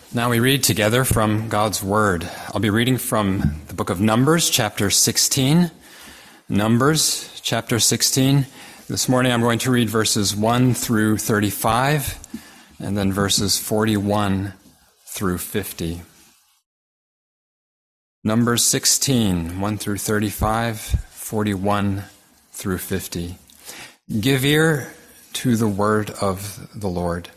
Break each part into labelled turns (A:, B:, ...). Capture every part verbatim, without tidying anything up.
A: Now we read together from God's Word. I'll be reading from the book of Numbers, chapter sixteen. Numbers, chapter sixteen. This morning I'm going to read verses one through thirty-five, and then verses forty-one through fifty. Numbers sixteen, one through thirty-five, forty-one through fifty. Give ear to the word of the Lord.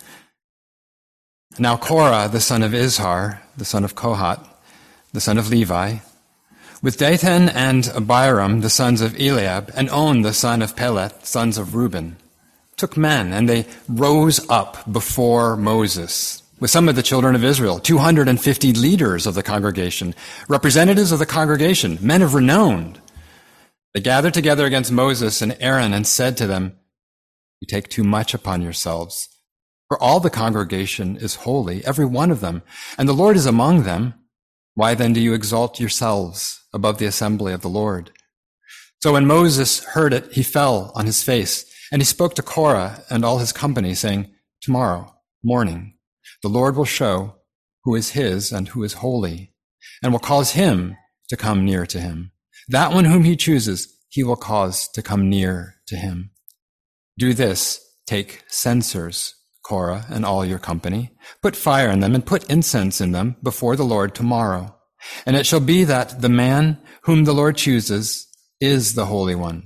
A: Now Korah, the son of Izhar, the son of Kohath, the son of Levi, with Dathan and Abiram, the sons of Eliab, and On, the son of Peleth, sons of Reuben, took men, and they rose up before Moses with some of the children of Israel, two hundred fifty leaders of the congregation, representatives of the congregation, men of renown. They gathered together against Moses and Aaron and said to them, "You take too much upon yourselves. For all the congregation is holy, every one of them, and the Lord is among them. Why then do you exalt yourselves above the assembly of the Lord?" So when Moses heard it, he fell on his face, and he spoke to Korah and all his company, saying, "Tomorrow morning the Lord will show who is his and who is holy, and will cause him to come near to him. That one whom he chooses, he will cause to come near to him. Do this, take censers, Korah and all your company, put fire in them and put incense in them before the Lord tomorrow. And it shall be that the man whom the Lord chooses is the Holy One.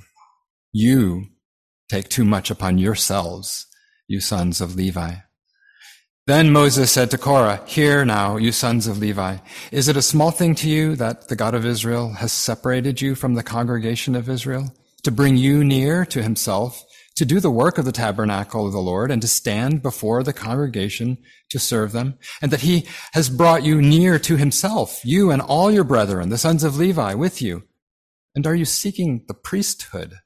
A: You take too much upon yourselves, you sons of Levi." Then Moses said to Korah, "Hear now, you sons of Levi, is it a small thing to you that the God of Israel has separated you from the congregation of Israel, to bring you near to himself, to do the work of the tabernacle of the Lord, and to stand before the congregation to serve them, and that he has brought you near to himself, you and all your brethren, the sons of Levi, with you? And are you seeking the priesthood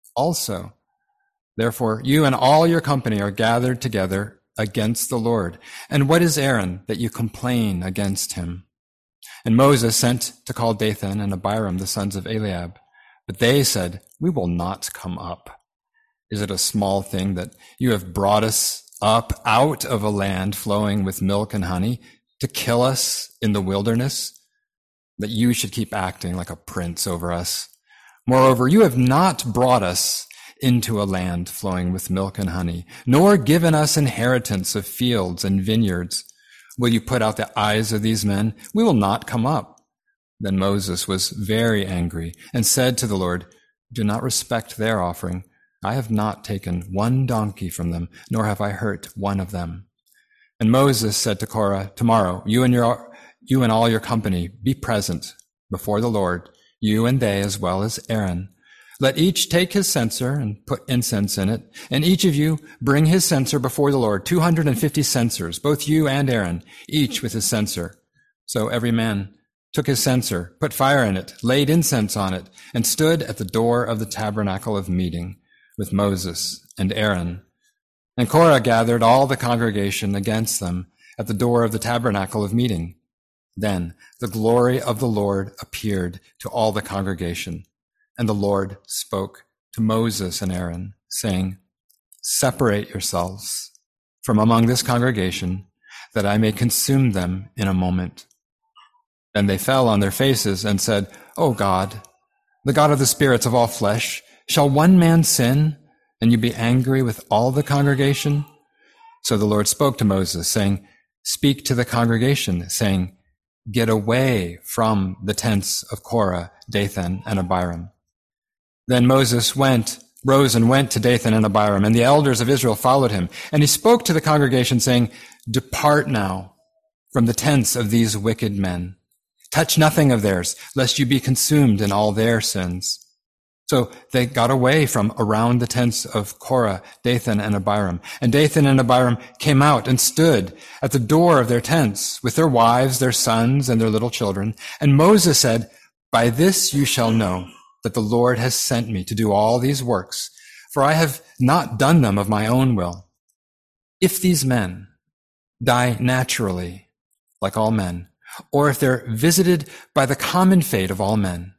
A: also? Therefore, you and all your company are gathered together against the Lord. And what is Aaron that you complain against him?" And Moses sent to call Dathan and Abiram, the sons of Eliab. But they said, "We will not come up. Is it a small thing that you have brought us up out of a land flowing with milk and honey to kill us in the wilderness, that you should keep acting like a prince over us? Moreover, you have not brought us into a land flowing with milk and honey, nor given us inheritance of fields and vineyards. Will you put out the eyes of these men? We will not come up." Then Moses was very angry and said to the Lord, "Do not respect their offering. I have not taken one donkey from them, nor have I hurt one of them." And Moses said to Korah, "Tomorrow, you and your, you and all your company be present before the Lord, you and they as well as Aaron. Let each take his censer and put incense in it, and each of you bring his censer before the Lord, two hundred fifty censers, both you and Aaron, each with his censer." So every man took his censer, put fire in it, laid incense on it, and stood at the door of the tabernacle of meeting with Moses and Aaron. And Korah gathered all the congregation against them at the door of the tabernacle of meeting. Then the glory of the Lord appeared to all the congregation. And the Lord spoke to Moses and Aaron, saying, "Separate yourselves from among this congregation, that I may consume them in a moment." Then they fell on their faces and said, "O God, the God of the spirits of all flesh, shall one man sin, and you be angry with all the congregation?" So the Lord spoke to Moses, saying, "Speak to the congregation, saying, get away from the tents of Korah, Dathan, and Abiram." Then Moses went, rose and went to Dathan and Abiram, and the elders of Israel followed him. And he spoke to the congregation, saying, "Depart now from the tents of these wicked men. Touch nothing of theirs, lest you be consumed in all their sins." So they got away from around the tents of Korah, Dathan, and Abiram. And Dathan and Abiram came out and stood at the door of their tents with their wives, their sons, and their little children. And Moses said, "By this you shall know that the Lord has sent me to do all these works, for I have not done them of my own will. If these men die naturally, like all men, or if they're visited by the common fate of all men,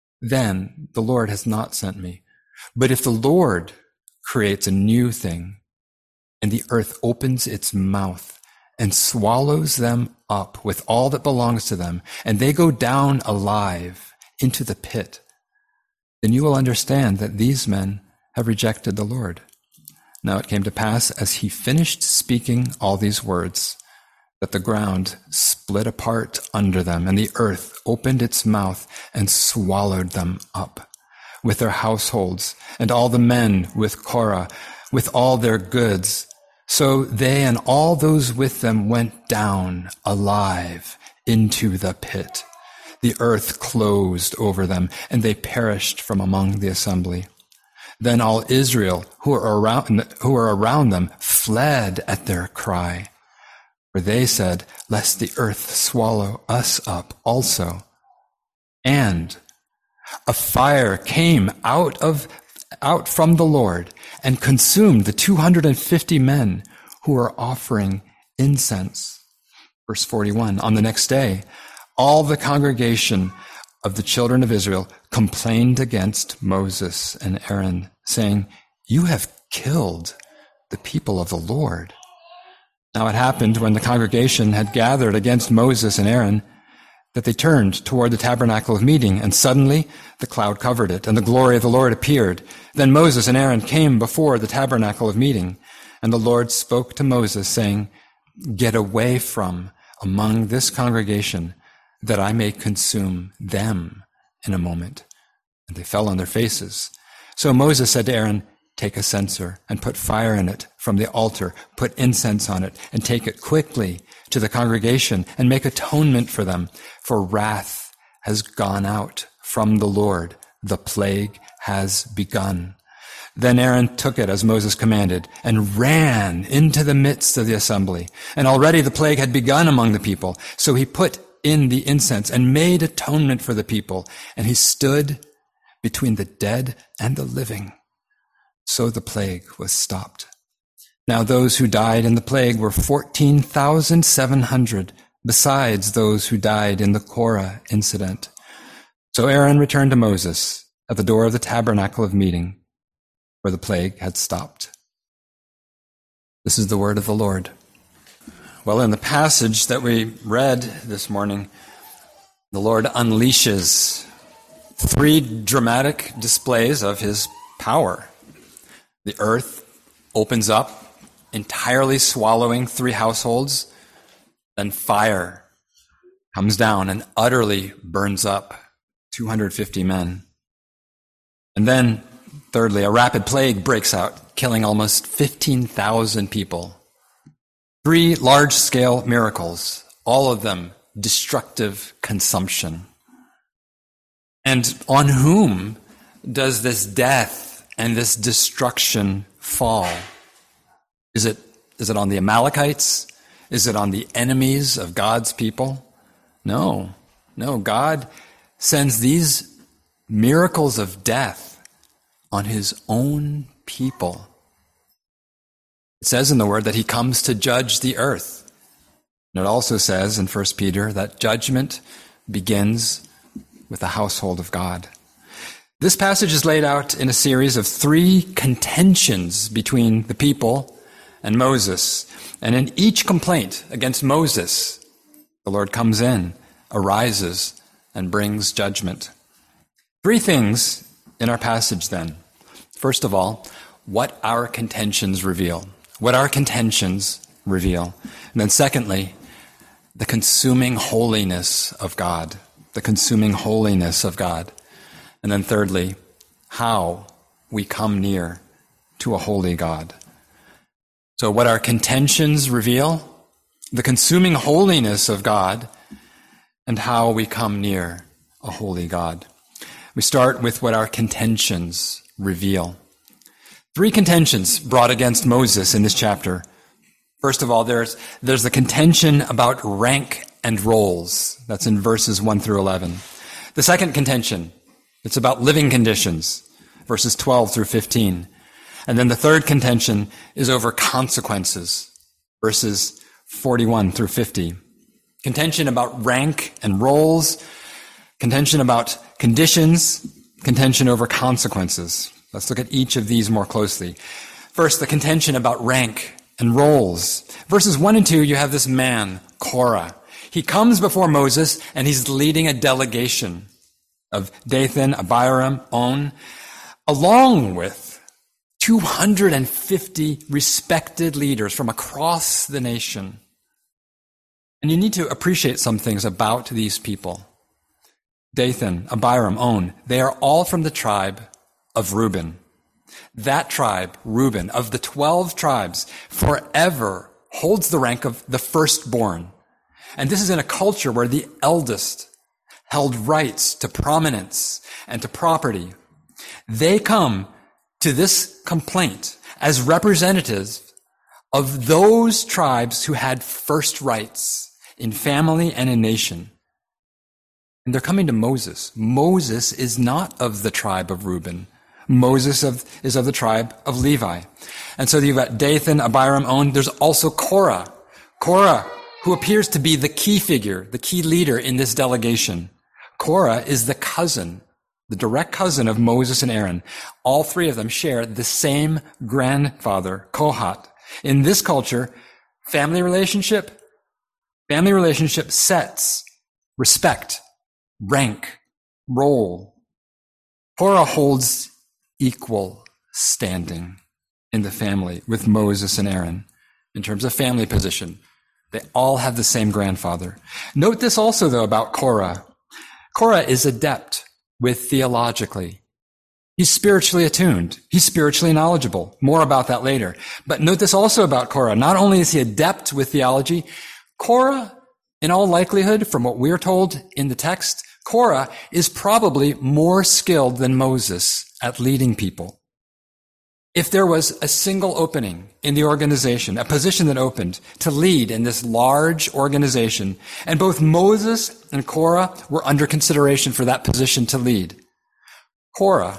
A: then the Lord has not sent me. But if the Lord creates a new thing, and the earth opens its mouth and swallows them up with all that belongs to them, and they go down alive into the pit, then you will understand that these men have rejected the Lord. Now it came to pass, as he finished speaking all these words, that the ground split apart under them, and the earth opened its mouth and swallowed them up, with their households, and all the men with Korah, with all their goods. So they and all those with them went down alive into the pit. The earth closed over them, and they perished from among the assembly. Then all Israel who were around, who were around them fled at their cry, for they said, lest the earth swallow us up also. And a fire came out of out from the Lord and consumed the two hundred fifty men who were offering incense. Verse forty-one, on the next day, all the congregation of the children of Israel complained against Moses and Aaron, saying, you have killed the people of the Lord. Now it happened when the congregation had gathered against Moses and Aaron that they turned toward the tabernacle of meeting, and suddenly the cloud covered it, and the glory of the Lord appeared. Then Moses and Aaron came before the tabernacle of meeting, and the Lord spoke to Moses, saying, get away from among this congregation, that I may consume them in a moment. And they fell on their faces. So Moses said to Aaron, take a censer and put fire in it from the altar, put incense on it, and take it quickly to the congregation and make atonement for them. For wrath has gone out from the Lord. The plague has begun. Then Aaron took it as Moses commanded and ran into the midst of the assembly. And already the plague had begun among the people. So he put in the incense and made atonement for the people. And he stood between the dead and the living. So the plague was stopped. Now those who died in the plague were fourteen thousand seven hundred, besides those who died in the Korah incident. So Aaron returned to Moses at the door of the tabernacle of meeting, where the plague had stopped. This is the word of the Lord. Well, in the passage that we read this morning, the Lord unleashes three dramatic displays of his power. The earth opens up, entirely swallowing three households. Then fire comes down and utterly burns up two hundred fifty men. And then, thirdly, a rapid plague breaks out, killing almost fifteen thousand people. Three large-scale miracles, all of them destructive consumption. And on whom does this death and this destruction fall? Is it, is it on the Amalekites? Is it on the enemies of God's people? No, no, God sends these miracles of death on his own people. It says in the word that he comes to judge the earth. And it also says in First Peter that judgment begins with the household of God. This passage is laid out in a series of three contentions between the people and Moses. And in each complaint against Moses, the Lord comes in, arises, and brings judgment. Three things in our passage then. First of all, what our contentions reveal. What our contentions reveal. And then secondly, the consuming holiness of God. The consuming holiness of God. And then thirdly, how we come near to a holy God. So what our contentions reveal, the consuming holiness of God, and how we come near a holy God. We start with what our contentions reveal. Three contentions brought against Moses in this chapter. First of all, there's, there's the contention about rank and roles. That's in verses one through eleven. The second contention, it's about living conditions, verses twelve through fifteen. And then the third contention is over consequences, verses forty-one through fifty. Contention about rank and roles, contention about conditions, contention over consequences. Let's look at each of these more closely. First, the contention about rank and roles. Verses one and two, you have this man, Korah. He comes before Moses, and he's leading a delegation of Dathan, Abiram, On, along with two hundred fifty respected leaders from across the nation. And you need to appreciate some things about these people. Dathan, Abiram, On, they are all from the tribe of Reuben. That tribe, Reuben, of the twelve tribes, forever holds the rank of the firstborn. And this is in a culture where the eldest held rights to prominence and to property. They come to this complaint as representatives of those tribes who had first rights in family and in nation. And they're coming to Moses. Moses is not of the tribe of Reuben. Moses of, is of the tribe of Levi. And so you've got Dathan, Abiram, On. There's also Korah. Korah, who appears to be the key figure, the key leader in this delegation. Korah is the cousin, the direct cousin of Moses and Aaron. All three of them share the same grandfather, Kohat. In this culture, family relationship, family relationship sets respect, rank, role. Korah holds equal standing in the family with Moses and Aaron in terms of family position. They all have the same grandfather. Note this also, though, about Korah. Korah is adept with theologically. He's spiritually attuned. He's spiritually knowledgeable. More about that later. But note this also about Korah. Not only is he adept with theology, Korah, in all likelihood, from what we're told in the text, Korah is probably more skilled than Moses at leading people. If there was a single opening in the organization, a position that opened to lead in this large organization, and both Moses and Korah were under consideration for that position to lead, Korah,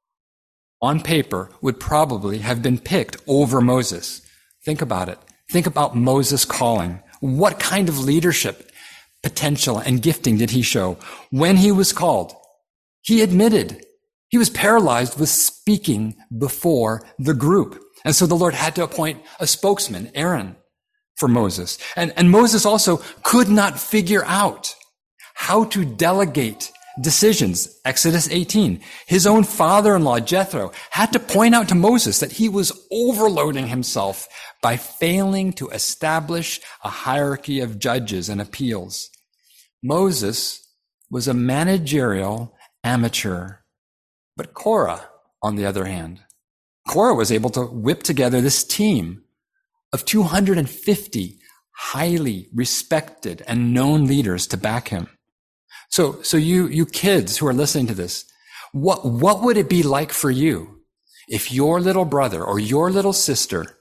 A: on paper, would probably have been picked over Moses. Think about it. Think about Moses' calling. What kind of leadership potential and gifting did he show? When he was called, he admitted he was paralyzed with speaking before the group. And so the Lord had to appoint a spokesman, Aaron, for Moses. And, and Moses also could not figure out how to delegate decisions. Exodus eighteen. His own father-in-law, Jethro, had to point out to Moses that he was overloading himself by failing to establish a hierarchy of judges and appeals. Moses was a managerial amateur. But Korah, on the other hand, Korah was able to whip together this team of two hundred fifty highly respected and known leaders to back him. So, so you, you kids who are listening to this, what, what would it be like for you if your little brother or your little sister,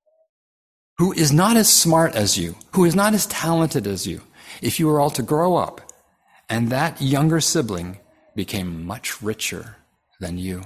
A: who is not as smart as you, who is not as talented as you, if you were all to grow up and that younger sibling became much richer than you?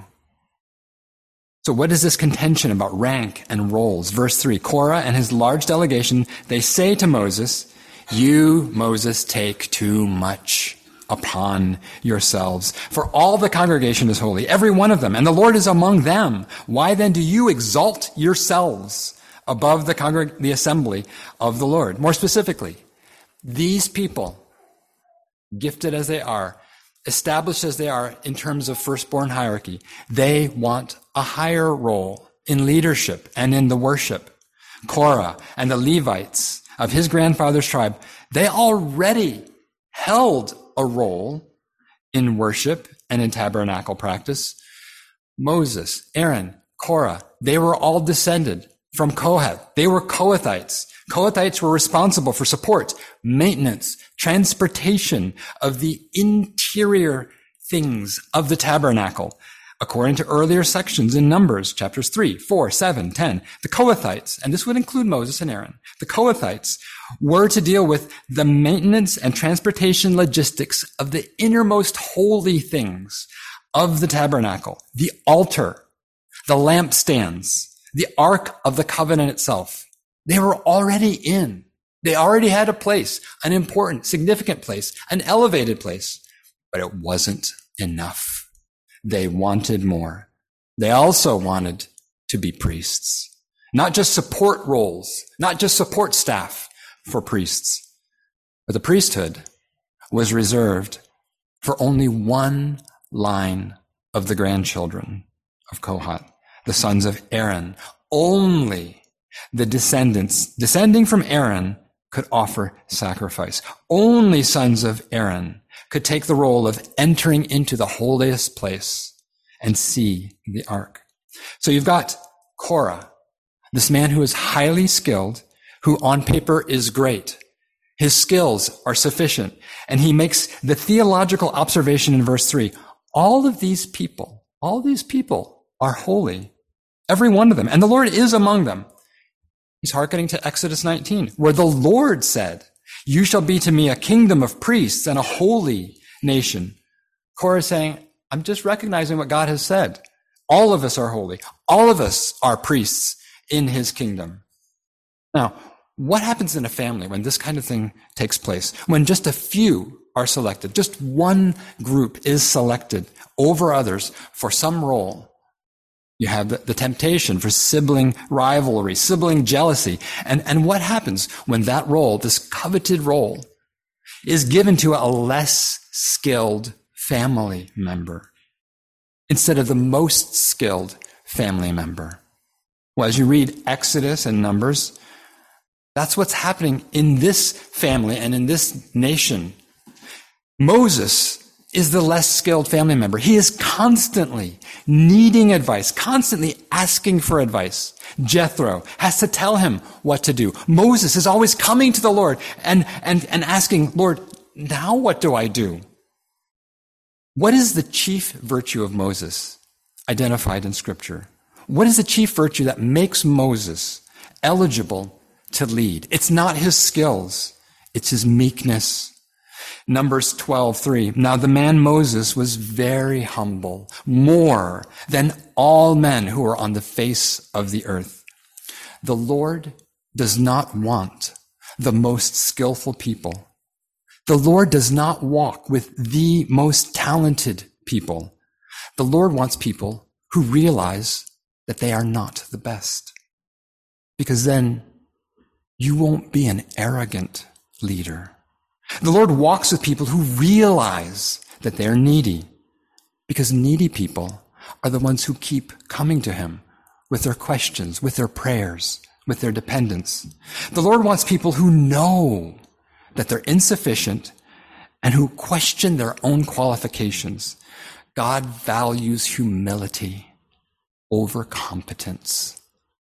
A: So what is this contention about rank and roles? Verse three, Korah and his large delegation, they say to Moses, "You, Moses, take too much upon yourselves, for all the congregation is holy, every one of them, and the Lord is among them. Why then do you exalt yourselves above the congreg- the assembly of the Lord?" More specifically, these people, gifted as they are, established as they are in terms of firstborn hierarchy, they want a higher role in leadership and in the worship. Korah and the Levites of his grandfather's tribe, they already held a role in worship and in tabernacle practice. Moses, Aaron, Korah, they were all descended from Kohath. They were Kohathites. Kohathites were responsible for support, maintenance, transportation of the interior things of the tabernacle. According to earlier sections in Numbers, chapters three, four, seven, ten, the Kohathites, and this would include Moses and Aaron, the Kohathites were to deal with the maintenance and transportation logistics of the innermost holy things of the tabernacle, the altar, the lampstands, the Ark of the Covenant itself. They were already in. They already had a place, an important, significant place, an elevated place, but it wasn't enough. They wanted more. They also wanted to be priests. Not just support roles, not just support staff for priests, but the priesthood was reserved for only one line of the grandchildren of Kohath, the sons of Aaron. Only the descendants, descending from Aaron, could offer sacrifice. Only sons of Aaron could take the role of entering into the holiest place and see the ark. So you've got Korah, this man who is highly skilled, who on paper is great. His skills are sufficient. And he makes the theological observation in verse three. All of these people, all these people are holy. Every one of them. And the Lord is among them. He's hearkening to Exodus nineteen, where the Lord said, you shall be to me a kingdom of priests and a holy nation. Korah is saying, I'm just recognizing what God has said. All of us are holy. All of us are priests in his kingdom. Now, what happens in a family when this kind of thing takes place? When just a few are selected, just one group is selected over others for some role. You have the, the temptation for sibling rivalry, sibling jealousy. And, and what happens when that role, this coveted role, is given to a less skilled family member instead of the most skilled family member? Well, as you read Exodus and Numbers, that's what's happening in this family and in this nation. Moses is the less skilled family member. He is constantly needing advice, constantly asking for advice. Jethro has to tell him what to do. Moses is always coming to the Lord and, and, and asking, Lord, now what do I do? What is the chief virtue of Moses identified in Scripture? What is the chief virtue that makes Moses eligible to lead? It's not his skills. It's his meekness. Numbers twelve three. Now the man Moses was very humble, more than all men who are on the face of the earth. The Lord does not want the most skillful people. The Lord does not walk with the most talented people. The Lord wants people who realize that they are not the best. Because then you won't be an arrogant leader. The Lord walks with people who realize that they're needy, because needy people are the ones who keep coming to him with their questions, with their prayers, with their dependence. The Lord wants people who know that they're insufficient and who question their own qualifications. God values humility over competence.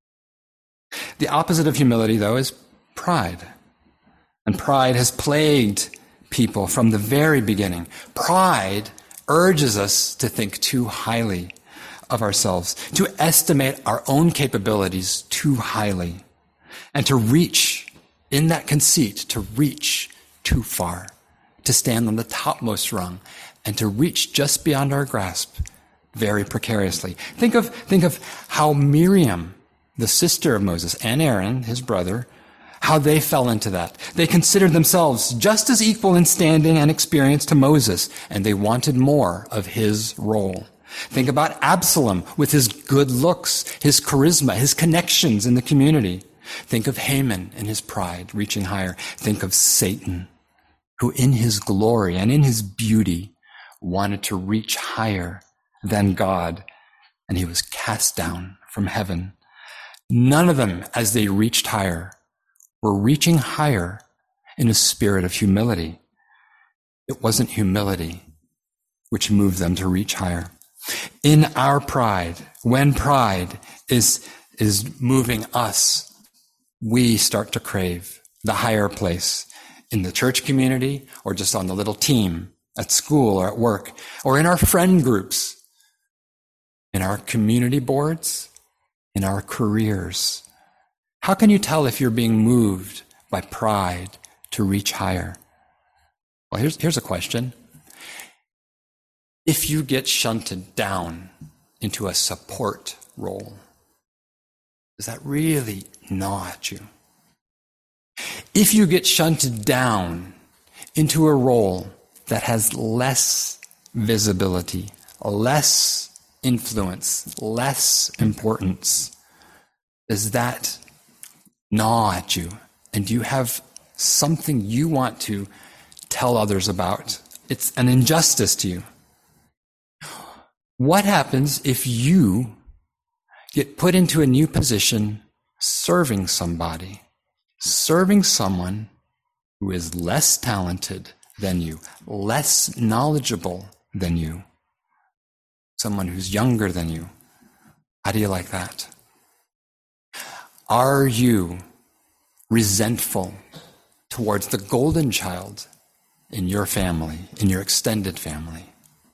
A: The opposite of humility, though, is pride. And pride has plagued people from the very beginning. Pride urges us to think too highly of ourselves, to estimate our own capabilities too highly, and to reach, in that conceit, to reach too far, to stand on the topmost rung, and to reach just beyond our grasp very precariously. Think of, think of how Miriam, the sister of Moses, and Aaron, his brother, how they fell into that. They considered themselves just as equal in standing and experience to Moses, and they wanted more of his role. Think about Absalom with his good looks, his charisma, his connections in the community. Think of Haman and his pride reaching higher. Think of Satan, who in his glory and in his beauty wanted to reach higher than God, and he was cast down from heaven. None of them, as they reached higher, were reaching higher in a spirit of humility. It wasn't humility which moved them to reach higher. In our pride, when pride is, is moving us, we start to crave the higher place in the church community, or just on the little team at school or at work, or in our friend groups, in our community boards, in our careers. How can you tell if you're being moved by pride to reach higher? Well, here's, here's a question. If you get shunted down into a support role, does that really gnaw at you? If you get shunted down into a role that has less visibility, less influence, less importance, Does that gnaw at you? And do you have something you want to tell others about? It's an injustice to you. What happens if you get put into a new position serving somebody, serving someone who is less talented than you, less knowledgeable than you, someone who's younger than you? How do you like that? Are you resentful towards the golden child in your family, in your extended family?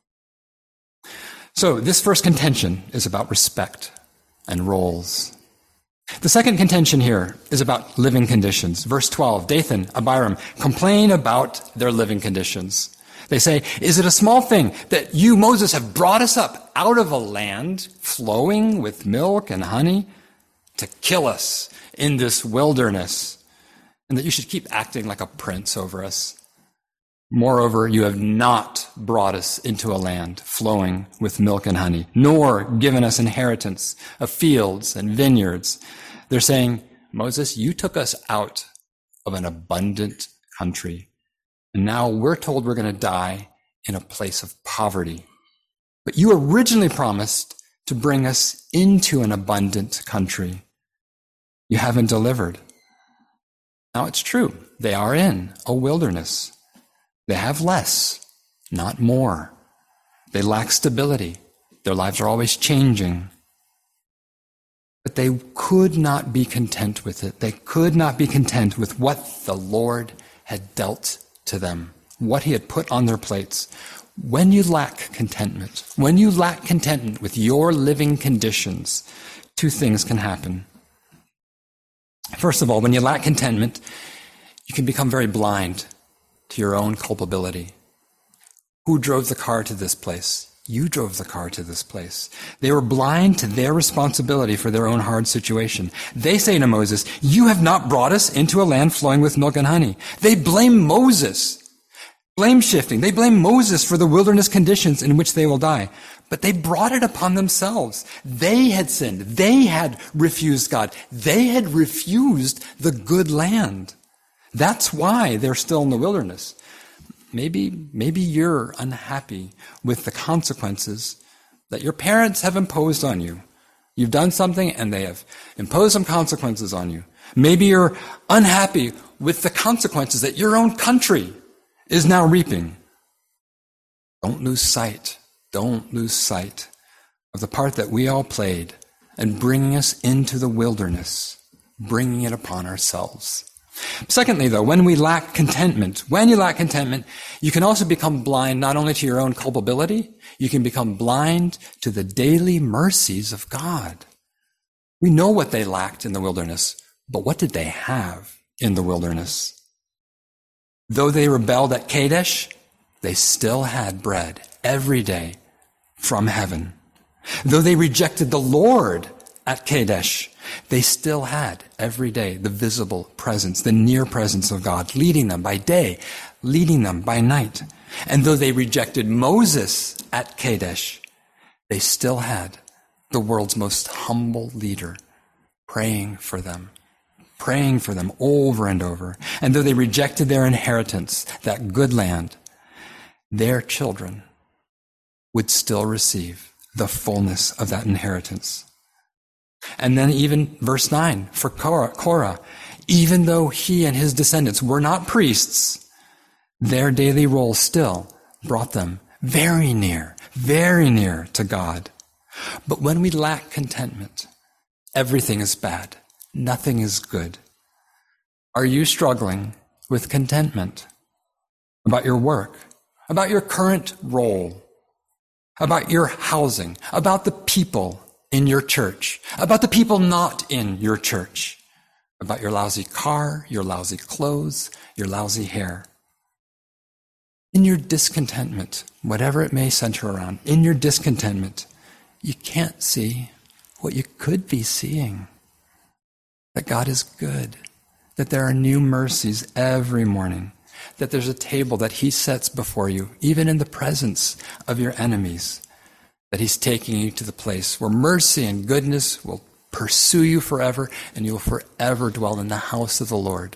A: So this first contention is about respect and roles. The second contention here is about living conditions. Verse twelve, Dathan, Abiram complain about their living conditions. They say, is it a small thing that you, Moses, have brought us up out of a land flowing with milk and honey to kill us in this wilderness, and that you should keep acting like a prince over us? Moreover, you have not brought us into a land flowing with milk and honey, nor given us inheritance of fields and vineyards. They're saying, Moses, you took us out of an abundant country, and now we're told we're going to die in a place of poverty. But you originally promised to bring us into an abundant country. You haven't delivered. Now it's true, they are in a wilderness. They have less, not more. They lack stability. Their lives are always changing. But they could not be content with it. They could not be content with what the Lord had dealt to them, what he had put on their plates. When you lack contentment, when you lack contentment with your living conditions, two things can happen. First of all, when you lack contentment, you can become very blind to your own culpability. Who drove the car to this place? You drove the car to this place. They were blind to their responsibility for their own hard situation. They say to Moses, you have not brought us into a land flowing with milk and honey. They blame Moses. Blame shifting. They blame Moses for the wilderness conditions in which they will die. But they brought it upon themselves. They had sinned. They had refused God. They had refused the good land. That's why they're still in the wilderness. Maybe, maybe you're unhappy with the consequences that your parents have imposed on you. You've done something and they have imposed some consequences on you. Maybe you're unhappy with the consequences that your own country is now reaping. Don't lose sight. Don't lose sight of the part that we all played in bringing us into the wilderness, bringing it upon ourselves. Secondly, though, when we lack contentment, when you lack contentment, you can also become blind not only to your own culpability, you can become blind to the daily mercies of God. We know what they lacked in the wilderness, but what did they have in the wilderness? Though they rebelled at Kadesh, they still had bread every day from heaven. Though they rejected the Lord at Kadesh, they still had every day the visible presence, the near presence of God, leading them by day, leading them by night. And though they rejected Moses at Kadesh, they still had the world's most humble leader praying for them, praying for them over and over. And though they rejected their inheritance, that good land, their children would still receive the fullness of that inheritance. And then even verse nine, for Korah, Korah, even though he and his descendants were not priests, their daily role still brought them very near, very near to God. But when we lack contentment, everything is bad. Nothing is good. Are you struggling with contentment about your work, about your current role, about your housing, about the people in your church, about the people not in your church, about your lousy car, your lousy clothes, your lousy hair? In your discontentment, whatever it may center around, in your discontentment, you can't see what you could be seeing. That God is good, that there are new mercies every morning, that there's a table that he sets before you, even in the presence of your enemies, that he's taking you to the place where mercy and goodness will pursue you forever, and you will forever dwell in the house of the Lord.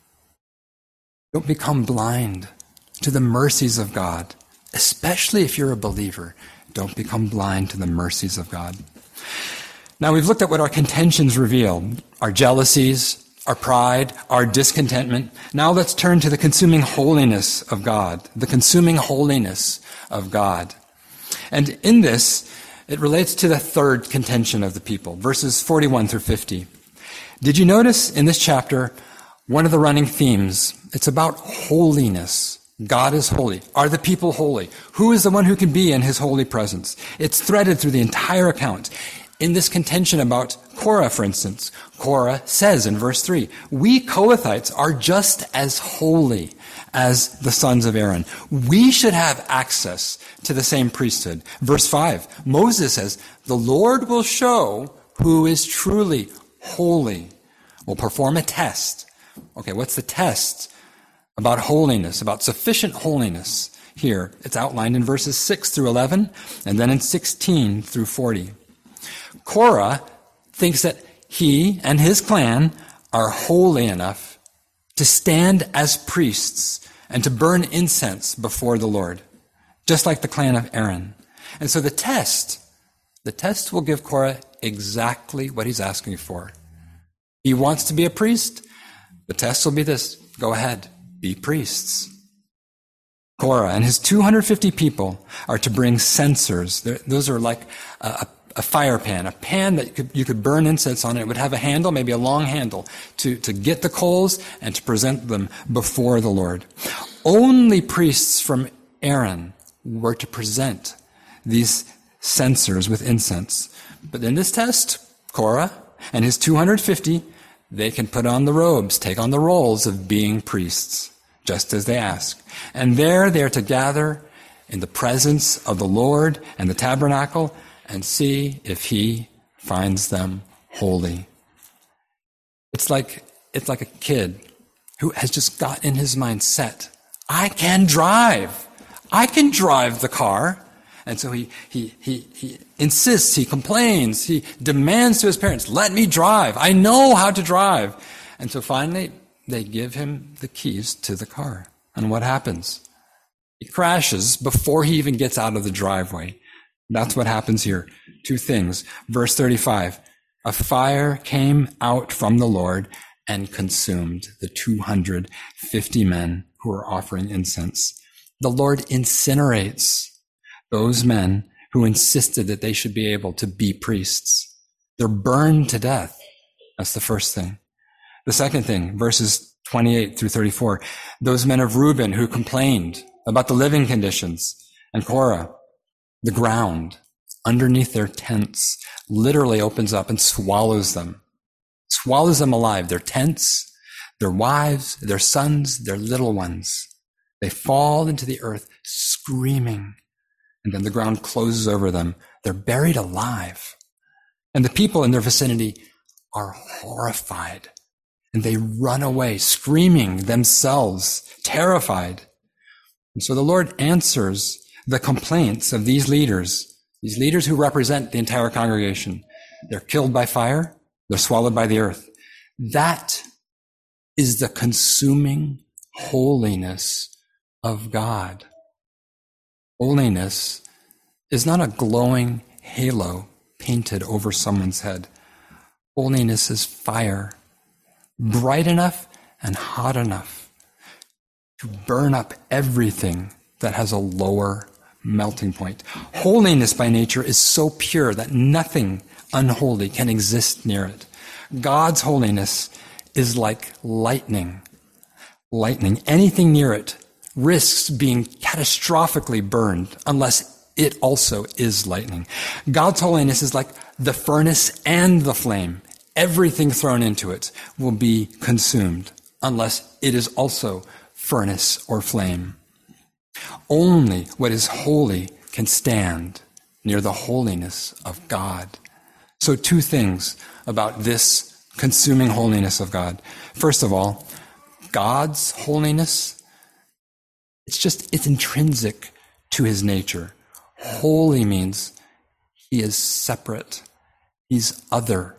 A: Don't become blind to the mercies of God, especially if you're a believer. Don't become blind to the mercies of God. Now, we've looked at what our contentions reveal, our jealousies, our pride, our discontentment. Now let's turn to the consuming holiness of God, the consuming holiness of God. And in this, it relates to the third contention of the people, verses forty-one through fifty. Did you notice in this chapter, one of the running themes, it's about holiness. God is holy. Are the people holy? Who is the one who can be in his holy presence? It's threaded through the entire account. In this contention about Korah, for instance, Korah says in verse three, we Kohathites are just as holy as the sons of Aaron. We should have access to the same priesthood. Verse five, Moses says, the Lord will show who is truly holy. We'll perform a test. Okay, what's the test about holiness, about sufficient holiness here? It's outlined in verses six through eleven, and then in sixteen through forty. Korah thinks that he and his clan are holy enough to stand as priests and to burn incense before the Lord, just like the clan of Aaron. And so the test, the test will give Korah exactly what he's asking for. He wants to be a priest. The test will be this: go ahead, be priests. Korah and his two hundred fifty people are to bring censers. They're, those are like a, a fire pan, a pan that you could, you could burn incense on. It would have a handle, maybe a long handle, to, to get the coals and to present them before the Lord. Only priests from Aaron were to present these censers with incense. But in this test, Korah and his two hundred fifty, they can put on the robes, take on the roles of being priests, just as they ask. And there they are to gather in the presence of the Lord and the tabernacle and see if he finds them holy. It's like, it's like a kid who has just got in his mind set, I can drive. I can drive the car. And so he, he, he, he insists, he complains, he demands to his parents, let me drive. I know how to drive. And so finally, they give him the keys to the car. And what happens? He crashes before he even gets out of the driveway. That's what happens here. Two things. Verse thirty-five, a fire came out from the Lord and consumed the two hundred fifty men who were offering incense. The Lord incinerates those men who insisted that they should be able to be priests. They're burned to death. That's the first thing. The second thing, verses twenty-eight through thirty-four, those men of Reuben who complained about the living conditions, and Korah, the ground underneath their tents literally opens up and swallows them, swallows them alive, their tents, their wives, their sons, their little ones. They fall into the earth screaming, and then the ground closes over them. They're buried alive. And the people in their vicinity are horrified, and they run away, screaming themselves, terrified. And so the Lord answers the complaints of these leaders, these leaders who represent the entire congregation. They're killed by fire. They're swallowed by the earth. That is the consuming holiness of God. Holiness is not a glowing halo painted over someone's head. Holiness is fire, bright enough and hot enough to burn up everything that has a lower melting point. Holiness by nature is so pure that nothing unholy can exist near it. God's holiness is like lightning. Lightning, anything near it risks being catastrophically burned unless it also is lightning. God's holiness is like the furnace and the flame. Everything thrown into it will be consumed unless it is also furnace or flame. Only what is holy can stand near the holiness of God. So two things about this consuming holiness of God. First of all, God's holiness, it's just, it's intrinsic to his nature. Holy means he is separate. He's other.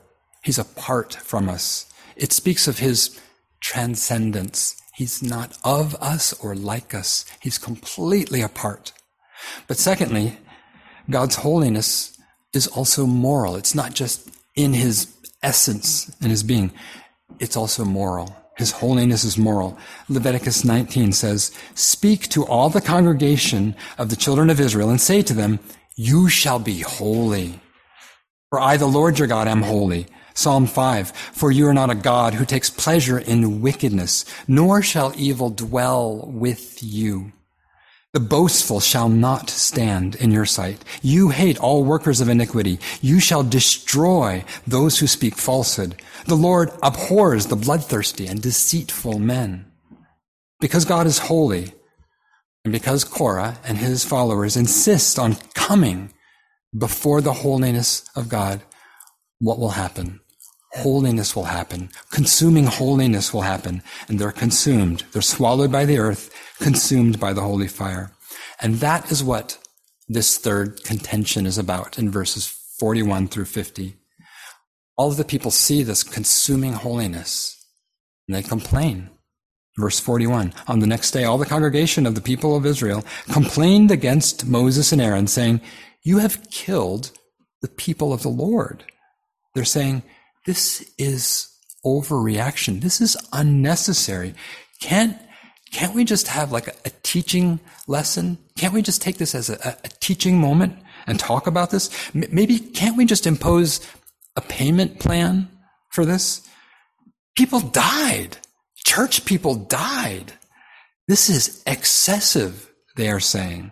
A: He's apart from us. It speaks of his transcendence. He's not of us or like us. He's completely apart. But secondly, God's holiness is also moral. It's not just in his essence and his being. It's also moral. His holiness is moral. Leviticus nineteen says, "Speak to all the congregation of the children of Israel and say to them, you shall be holy. For I, the Lord your God, am holy." Psalm five, "For you are not a God who takes pleasure in wickedness, nor shall evil dwell with you. The boastful shall not stand in your sight. You hate all workers of iniquity. You shall destroy those who speak falsehood. The Lord abhors the bloodthirsty and deceitful men." Because God is holy, and because Korah and his followers insist on coming before the holiness of God, what will happen? Holiness will happen. Consuming holiness will happen. And they're consumed. They're swallowed by the earth, consumed by the holy fire. And that is what this third contention is about in verses forty-one through fifty. All of the people see this consuming holiness, and they complain. Verse forty-one, "On the next day, all the congregation of the people of Israel complained against Moses and Aaron, saying, 'You have killed the people of the Lord.'" They're saying, this is overreaction. This is unnecessary. Can't, can't we just have like a, a teaching lesson? Can't we just take this as a, a teaching moment and talk about this? M- maybe can't we just impose a payment plan for this? People died. Church people died. This is excessive, they are saying.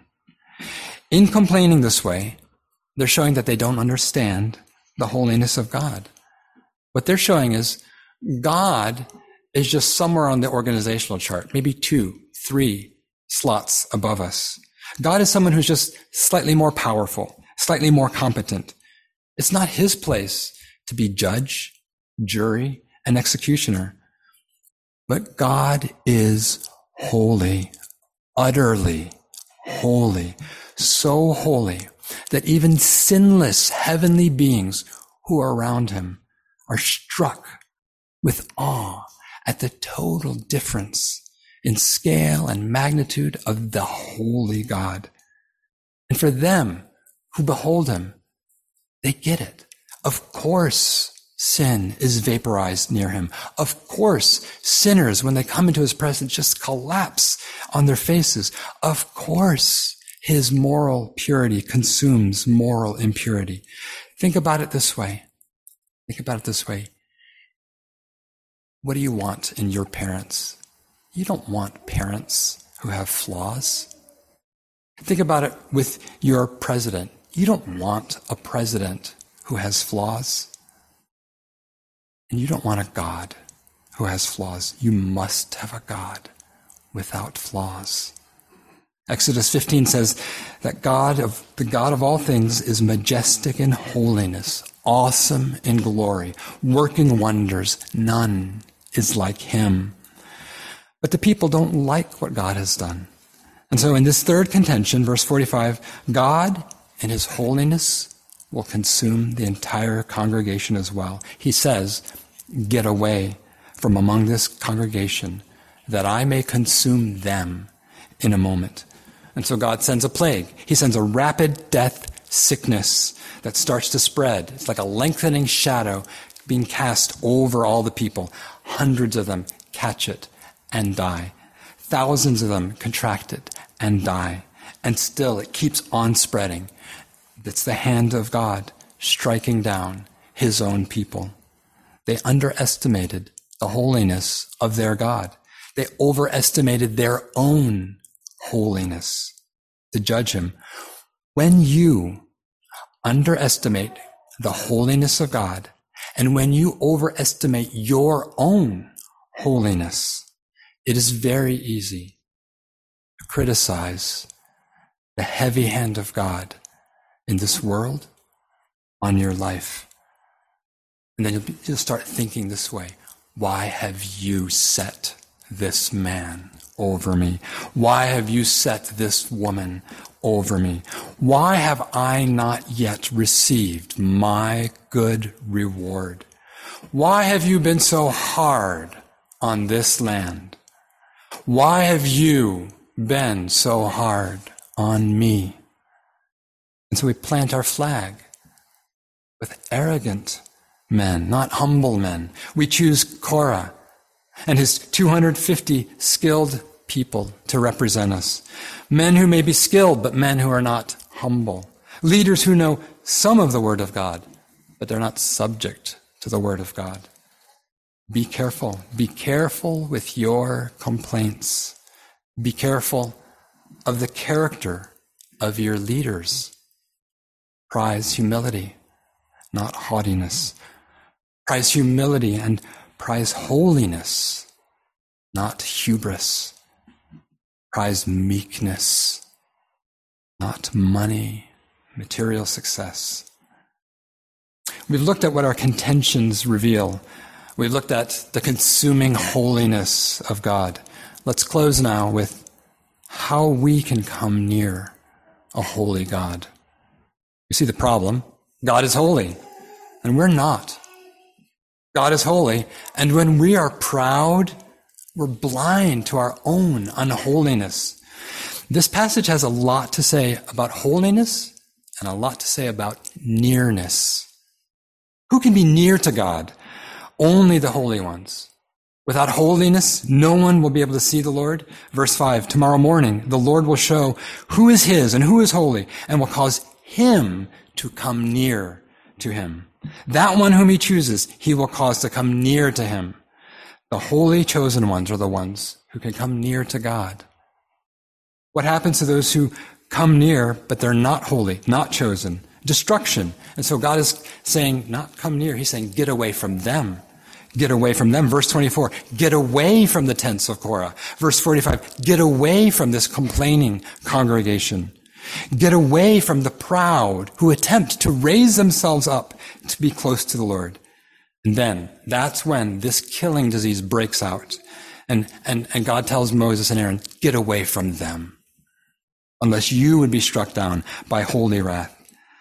A: In complaining this way, they're showing that they don't understand the holiness of God. What they're showing is God is just somewhere on the organizational chart, maybe two, three slots above us. God is someone who's just slightly more powerful, slightly more competent. It's not his place to be judge, jury, and executioner. But God is holy, utterly holy, so holy that even sinless heavenly beings who are around him are struck with awe at the total difference in scale and magnitude of the holy God. And for them who behold him, they get it. Of course, sin is vaporized near him. Of course, sinners, when they come into his presence, just collapse on their faces. Of course, his moral purity consumes moral impurity. Think about it this way. Think about it this way. What do you want in your parents? You don't want parents who have flaws. Think about it with your president. You don't want a president who has flaws. And you don't want a God who has flaws. You must have a God without flaws. Exodus fifteen says that God of the God of all things is majestic in holiness, awesome in glory, working wonders. None is like him. But the people don't like what God has done. And so in this third contention, verse forty-five, God in his holiness will consume the entire congregation as well. He says, "Get away from among this congregation, that I may consume them in a moment." And so God sends a plague. He sends a rapid death sickness that starts to spread. It's like a lengthening shadow being cast over all the people. Hundreds of them catch it and die. Thousands of them contract it and die. And still it keeps on spreading. It's the hand of God striking down his own people. They underestimated the holiness of their God. They overestimated their own holiness to judge him. When you underestimate the holiness of God, and when you overestimate your own holiness, it is very easy to criticize the heavy hand of God in this world on your life. And then you'll, be, you'll start thinking this way: why have you set this man over me? Why have you set this woman over me? Why have I not yet received my good reward? Why have you been so hard on this land? Why have you been so hard on me? And so we plant our flag with arrogant men, not humble men. We choose Korah and his two hundred fifty skilled people to represent us. Men who may be skilled, but men who are not humble. Leaders who know some of the Word of God, but they're not subject to the Word of God. Be careful. Be careful with your complaints. Be careful of the character of your leaders. Prize humility, not haughtiness. Prize humility and prize holiness, not hubris. Prize meekness, not money, material success. We've looked at what our contentions reveal. We've looked at the consuming holiness of God. Let's close now with how we can come near a holy God. You see the problem? God is holy, and we're not. God is holy, and when we are proud, we're blind to our own unholiness. This passage has a lot to say about holiness and a lot to say about nearness. Who can be near to God? Only the holy ones. Without holiness, no one will be able to see the Lord. Verse five, tomorrow morning, the Lord will show who is his and who is holy, and will cause him to come near to him. That one whom he chooses, he will cause to come near to him. The holy chosen ones are the ones who can come near to God. What happens to those who come near, but they're not holy, not chosen? Destruction. And so God is saying, not come near, he's saying, get away from them. Get away from them. Verse twenty-four, get away from the tents of Korah. Verse forty-five, get away from this complaining congregation. Get away from the proud who attempt to raise themselves up to be close to the Lord. And then, that's when this killing disease breaks out. And, and, and God tells Moses and Aaron, get away from them, unless you would be struck down by holy wrath.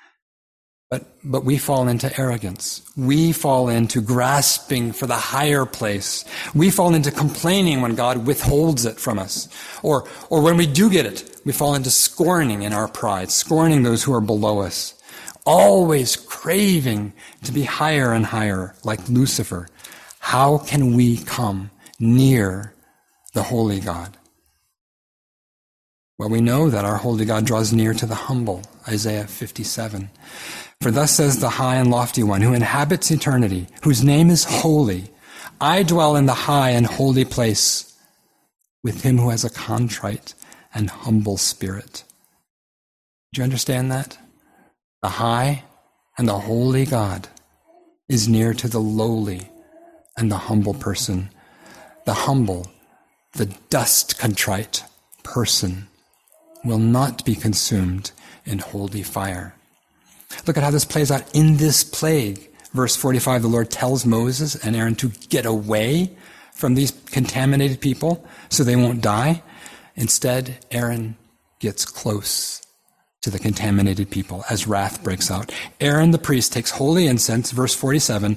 A: But, but we fall into arrogance. We fall into grasping for the higher place. We fall into complaining when God withholds it from us. Or, or when we do get it, we fall into scorning in our pride, scorning those who are below us. Always craving to be higher and higher, like Lucifer. How can we come near the holy God? Well, we know that our holy God draws near to the humble, Isaiah fifty-seven. For thus says the high and lofty one, who inhabits eternity, whose name is holy. I dwell in the high and holy place with him who has a contrite and humble spirit. Do you understand that? The high and the holy God is near to the lowly and the humble person. The humble, the dust contrite person will not be consumed in holy fire. Look at how this plays out in this plague. Verse forty-five, the Lord tells Moses and Aaron to get away from these contaminated people so they won't die. Instead, Aaron gets close to the contaminated people as wrath breaks out. Aaron the priest takes holy incense, verse forty-seven,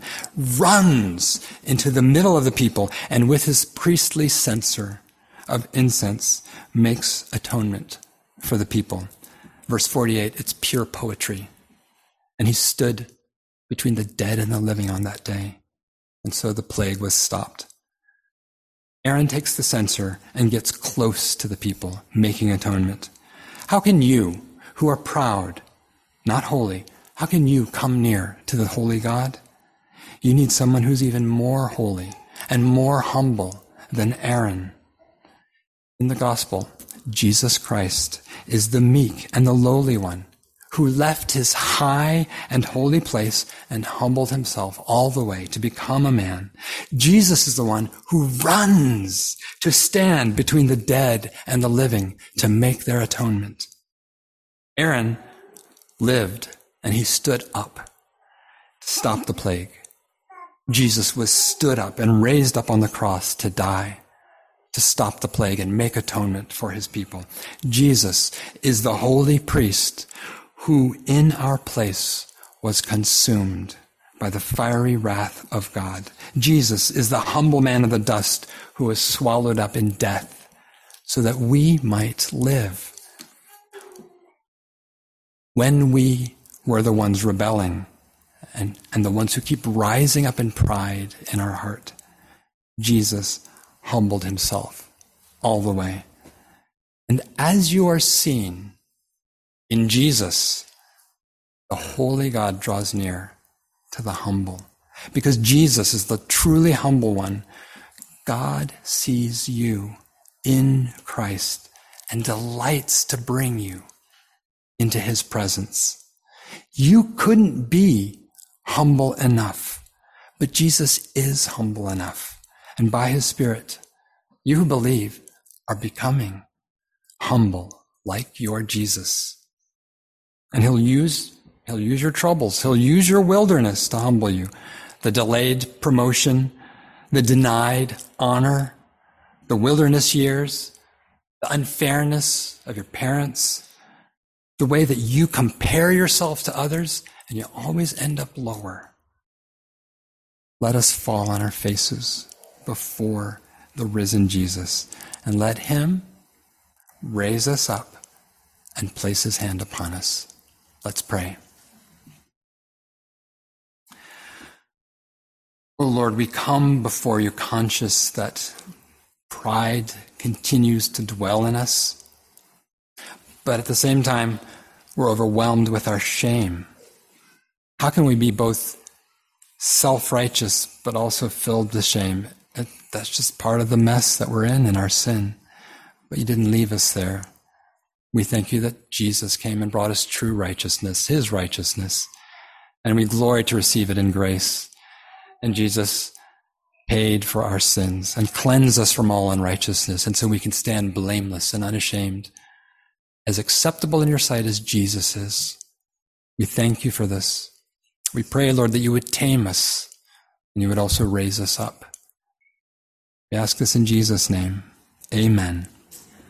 A: runs into the middle of the people, and with his priestly censer of incense makes atonement for the people. Verse forty-eight, it's pure poetry. And he stood between the dead and the living on that day. And so the plague was stopped. Aaron takes the censer and gets close to the people, making atonement. How can you, who are proud, not holy, how can you come near to the holy God? You need someone who's even more holy and more humble than Aaron. In the gospel, Jesus Christ is the meek and the lowly one, who left his high and holy place and humbled himself all the way to become a man. Jesus is the one who runs to stand between the dead and the living to make their atonement. Aaron lived and he stood up to stop the plague. Jesus was stood up and raised up on the cross to die, to stop the plague and make atonement for his people. Jesus is the holy priest who in our place was consumed by the fiery wrath of God. Jesus is the humble man of the dust who was swallowed up in death so that we might live. When we were the ones rebelling and, and the ones who keep rising up in pride in our heart, Jesus humbled himself all the way. And as you are seen in Jesus, the holy God draws near to the humble. Because Jesus is the truly humble one, God sees you in Christ and delights to bring you into his presence. You couldn't be humble enough, but Jesus is humble enough. And by his Spirit, you who believe are becoming humble like your Jesus. And he'll use, he'll use your troubles. He'll use your wilderness to humble you. The delayed promotion, the denied honor, the wilderness years, the unfairness of your parents, the way that you compare yourself to others and you always end up lower. Let us fall on our faces before the risen Jesus and let him raise us up and place his hand upon us. Let's pray. Oh Lord, we come before you conscious that pride continues to dwell in us, but at the same time, we're overwhelmed with our shame. How can we be both self-righteous but also filled with shame? That's just part of the mess that we're in in our sin. But you didn't leave us there. We thank you that Jesus came and brought us true righteousness, his righteousness, and we glory to receive it in grace. And Jesus paid for our sins and cleansed us from all unrighteousness, and so we can stand blameless and unashamed, as acceptable in your sight as Jesus is. We thank you for this. We pray, Lord, that you would tame us and you would also raise us up. We ask this in Jesus' name. Amen.